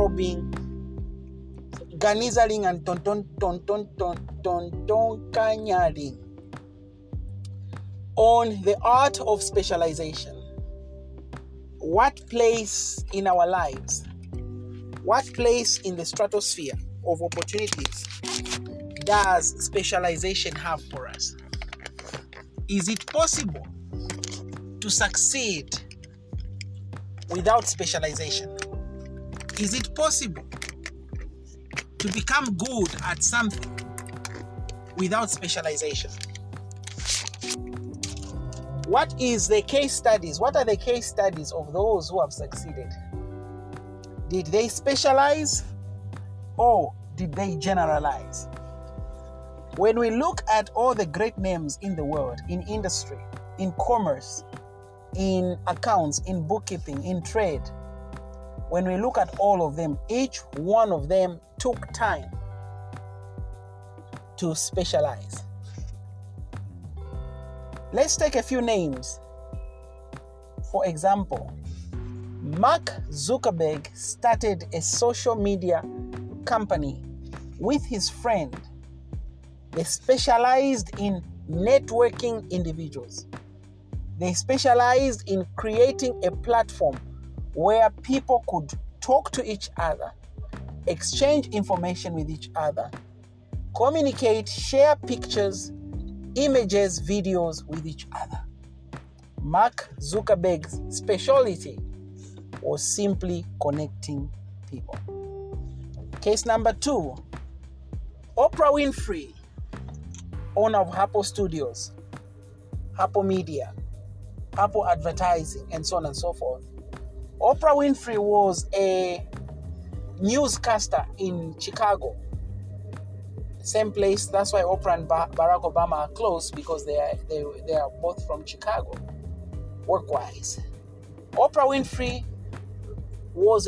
probing, ganizaling and tontonkanyaling on the art of specialization. What place in our lives, what place in the stratosphere of opportunities does specialization have for us? Is it possible to succeed without specialization? Is it possible to become good at something without specialization? What is the case studies? What are the case studies of those who have succeeded? Did they specialize or did they generalize? When we look at all the great names in the world, in industry, in commerce, in accounts, in bookkeeping, in trade, when we look at all of them, each one of them took time to specialize. Let's take a few names. For example, Mark Zuckerberg started a social media company with his friend. They specialized in networking individuals. They specialized in creating a platform where people could talk to each other, exchange information with each other, communicate, share pictures, images, videos with each other. Mark Zuckerberg's specialty was simply connecting people. Case number 2, Oprah Winfrey, owner of Apple Studios, Apple Media, Apple Advertising, and so on and so forth. Oprah Winfrey was a newscaster in Chicago. Same place. That's why Oprah and Barack Obama are close, because they are both from Chicago, work-wise. Oprah Winfrey was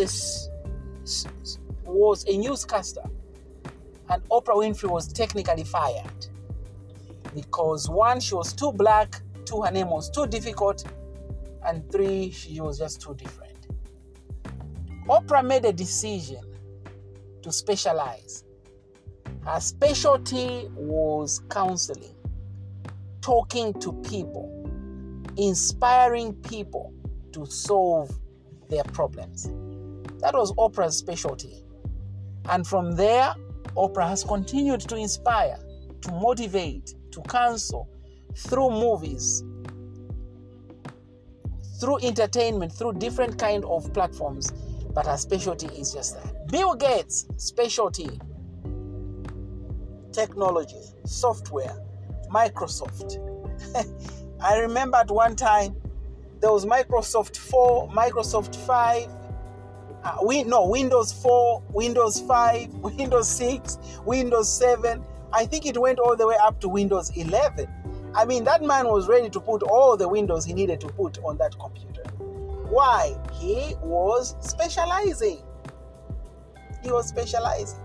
a newscaster, and Oprah Winfrey was technically fired because 1, she was too black, 2, her name was too difficult, and 3, she was just too different. Oprah made a decision to specialize. Her specialty was counseling, talking to people, inspiring people to solve their problems. That was Oprah's specialty. And from there, Oprah has continued to inspire, to motivate, to counsel through movies, through entertainment, through different kind of platforms. But her specialty is just that. Bill Gates' specialty: technology, software, Microsoft. I remember at one time there was Microsoft 4, Microsoft 5, Windows 4, Windows 5, Windows 6, Windows 7. I think it went all the way up to Windows 11. I mean, that man was ready to put all the Windows he needed to put on that computer. Why? He was specializing. He was specializing.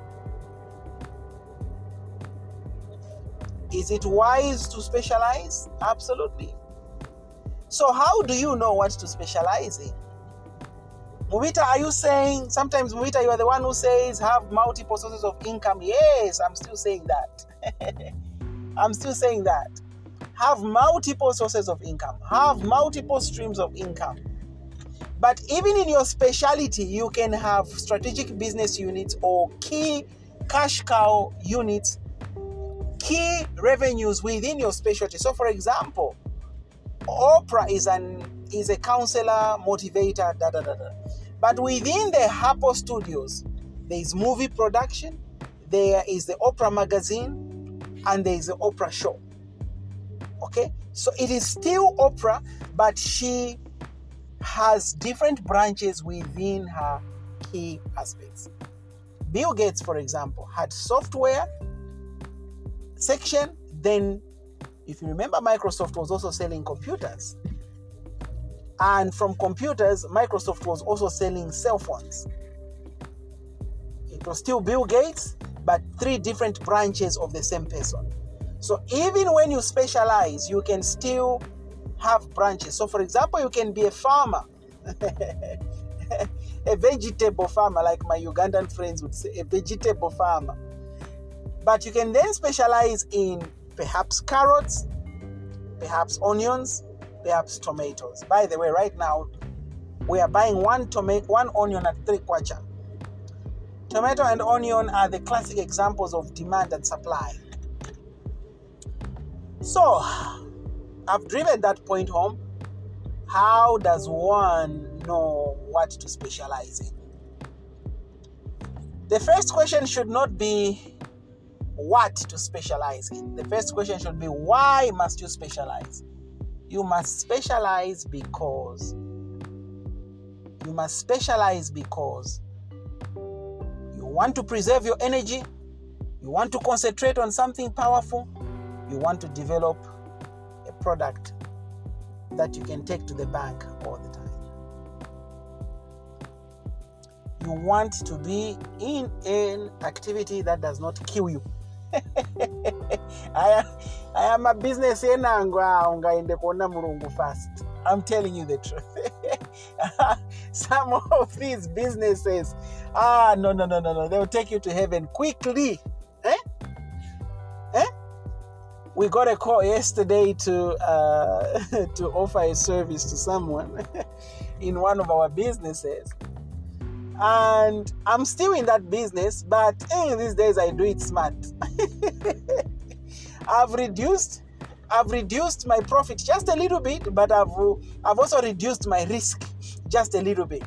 Is it wise to specialize? Absolutely. So how do you know what to specialize in? Mubita, are you saying, sometimes Mubita, you are the one who says have multiple sources of income? Yes, I'm still saying that. I'm still saying that. Have multiple sources of income. Have multiple streams of income. But even in your specialty, you can have strategic business units or key cash cow units, key revenues within your specialty. So for example, Oprah is a counselor, motivator, But within the Apple Studios, there is movie production, there is the Oprah magazine, and there is the Oprah show. Okay? So it is still Oprah, but she has different branches within her key aspects. Bill Gates, for example, had software section. Then, if you remember, Microsoft was also selling computers. And from computers, Microsoft was also selling cell phones. It was still Bill Gates, but 3 different branches of the same person. So even when you specialize, you can still have branches. So for example, you can be a farmer. a vegetable farmer, like my Ugandan friends would say, a vegetable farmer. But you can then specialize in perhaps carrots, perhaps onions, perhaps tomatoes. By the way, right now, we are buying one onion at 3 kwacha. Tomato and onion are the classic examples of demand and supply. So, I've driven that point home. How does one know what to specialize in? The first question should not be what to specialize in. The first question should be, why must you specialize? You must specialize because you want to preserve your energy, you want to concentrate on something powerful, you want to develop a product that you can take to the bank all the time. You want to be in an activity that does not kill you. I am a business fast. I'm telling you the truth. Some of these businesses, no. They'll take you to heaven quickly. We got a call yesterday to offer a service to someone in one of our businesses. And I'm still in that business, but these days I do it smart. I've reduced my profit just a little bit, but I've also reduced my risk just a little bit,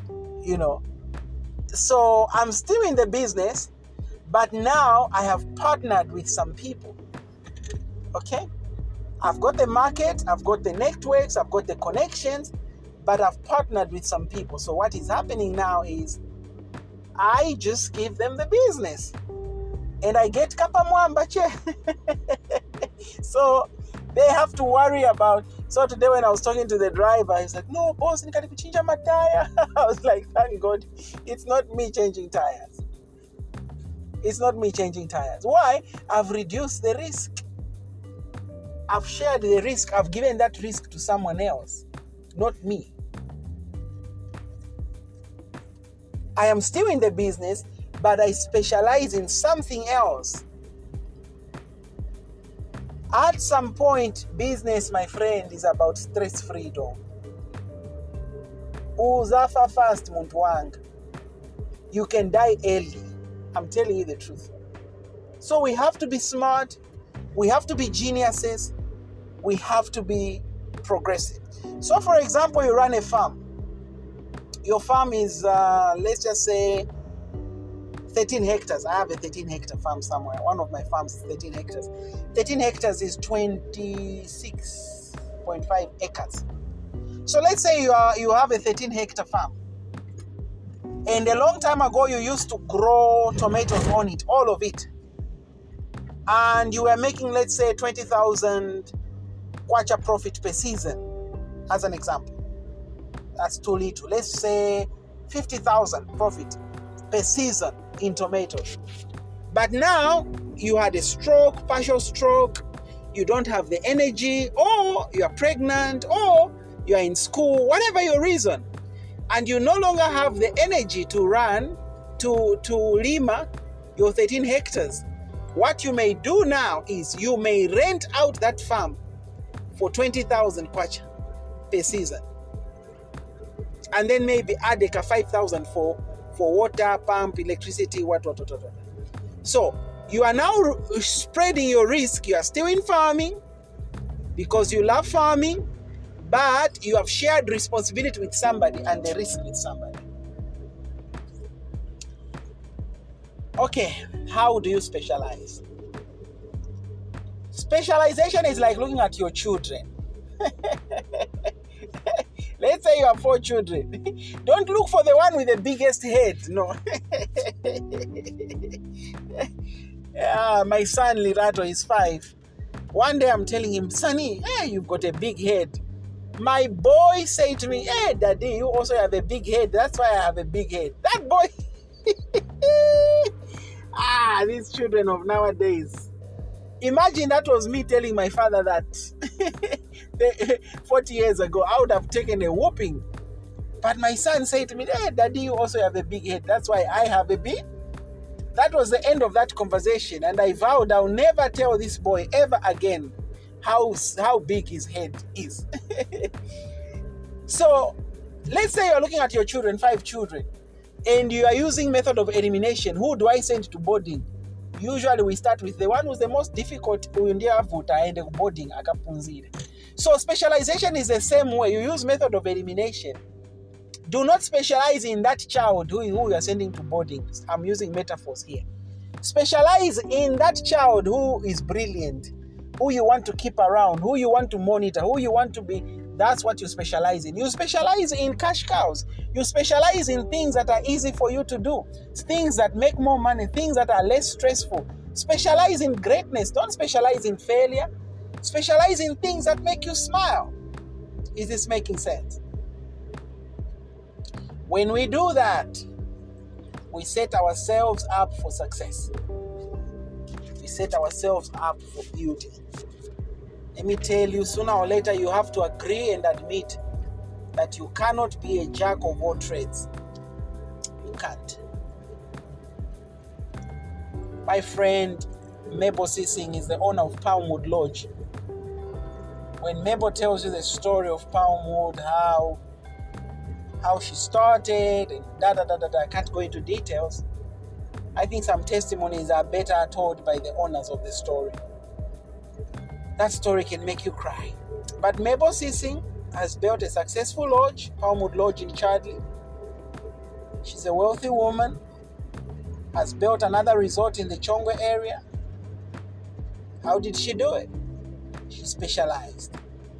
So I'm still in the business, but now I have partnered with some people. Okay? I've got the market, I've got the networks, I've got the connections, but I've partnered with some people. So what is happening now is I just give them the business and I get kapamwambache. So they have to worry about. So today when I was talking to the driver, he's like, "No, boss, nikati kuchinja mataya." I was like, "Thank God, it's not me changing tires. It's not me changing tires. Why? I've reduced the risk. I've shared the risk. I've given that risk to someone else, not me. I am still in the business, but I specialize in something else. At some point, business, my friend, is about stress freedom. Uzafa fast, muntu wanga. You can die early. I'm telling you the truth. So we have to be smart. We have to be geniuses. We have to be progressive. So, for example, you run a farm. Your farm is, let's just say, 13 hectares. I have a 13-hectare farm somewhere. One of my farms is 13 hectares. 13 hectares is 26.5 acres. So let's say you have a 13-hectare farm. And a long time ago, you used to grow tomatoes on it, all of it. And you were making, let's say, 20,000 kwacha profit per season, as an example. That's too little. Let's say 50,000 profit per season in tomatoes. But now you had a stroke, partial stroke, you don't have the energy, or you are pregnant, or you are in school, whatever your reason, and you no longer have the energy to run to Lima your 13 hectares. What you may do now is you may rent out that farm for 20,000 kwacha per season. And then maybe add 5,000 for water, pump, electricity, what. So you are now spreading your risk. You are still in farming because you love farming, but you have shared responsibility with somebody and the risk with somebody. Okay, how do you specialize? Specialization is like looking at your children. Let's say you have 4 children. Don't look for the one with the biggest head. No. My son Lirato is 5. One day I'm telling him, "Sonny, hey, you've got a big head." My boy said to me, "Hey, Daddy, you also have a big head. That's why I have a big head." That boy. These children of nowadays. Imagine that was me telling my father that 40 years ago. I would have taken a whooping. But my son said to me, hey, Daddy, you also have a big head. That's why I have a big. That was the end of that conversation. And I vowed I'll never tell this boy ever again how big his head is. So let's say you're looking at your children, 5 children, and you are using method of elimination. Who do I send to boarding? Usually we start with the one who's the most difficult and boarding. So specialization is the same way. You use method of elimination. Do not specialize in that child who you are sending to boarding. I'm using metaphors here. Specialize in that child who is brilliant, who you want to keep around, who you want to monitor, who you want to be. That's what you specialize in. You specialize in cash cows. You specialize in things that are easy for you to do, things that make more money, things that are less stressful. Specialize in greatness. Don't specialize in failure. Specialize in things that make you smile. Is this making sense? When we do that, we set ourselves up for success. We set ourselves up for beauty. Let me tell you, sooner or later, you have to agree and admit that you cannot be a jack of all trades. You can't. My friend Mabel Sissing is the owner of Palmwood Lodge. When Mabel tells you the story of Palmwood, how she started and I can't go into details. I think some testimonies are better told by the owners of the story. That story can make you cry. But Mabel Sissing has built a successful lodge, Palmwood Lodge in Chadley. She's a wealthy woman, has built another resort in the Chongwe area. How did she do it? She specialized.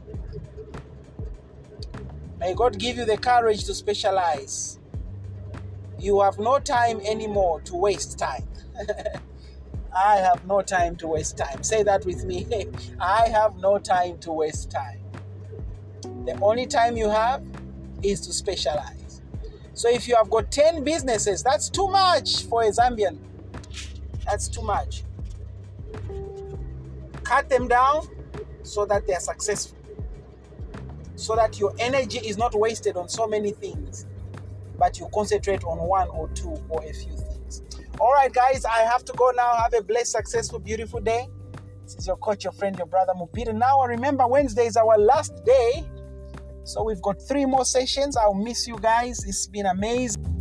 May God give you the courage to specialize. You have no time anymore to waste time. I have no time to waste time. Say that with me. I have no time to waste time. The only time you have is to specialize. So if you have got 10 businesses, that's too much for a Zambian. That's too much. Cut them down so that they are successful. So that your energy is not wasted on so many things, but you concentrate on one or two or a few things. All right, guys, I have to go now. Have a blessed, successful, beautiful day. This is your coach, your friend, your brother, Mupira. Now, remember, Wednesday is our last day. So we've got 3 more sessions. I'll miss you guys. It's been amazing.